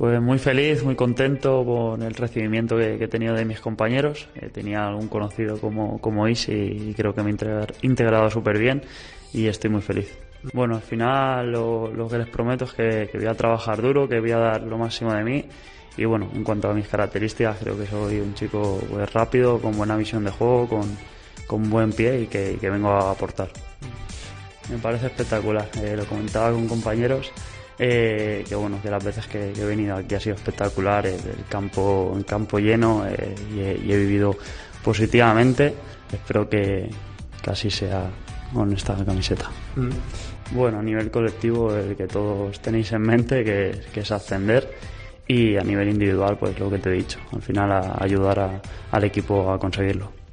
Pues muy feliz, muy contento con el recibimiento que he tenido de mis compañeros. Tenía algún conocido como Isi y creo que me he integrado súper bien y estoy muy feliz. Bueno, al final lo que les prometo es que voy a trabajar duro, que voy a dar lo máximo de mí. Y bueno, en cuanto a mis características, creo que soy un chico pues, rápido, con buena visión de juego, con buen pie y que vengo a aportar. Me parece espectacular, lo comentaba con compañeros. Que bueno, que las veces que he venido aquí ha sido espectacular, el campo lleno y he vivido positivamente. Espero que así sea con esta camiseta. Bueno, a nivel colectivo, el que todos tenéis en mente, que es ascender, y a nivel individual, pues lo que te he dicho, al final ayudar al equipo a conseguirlo.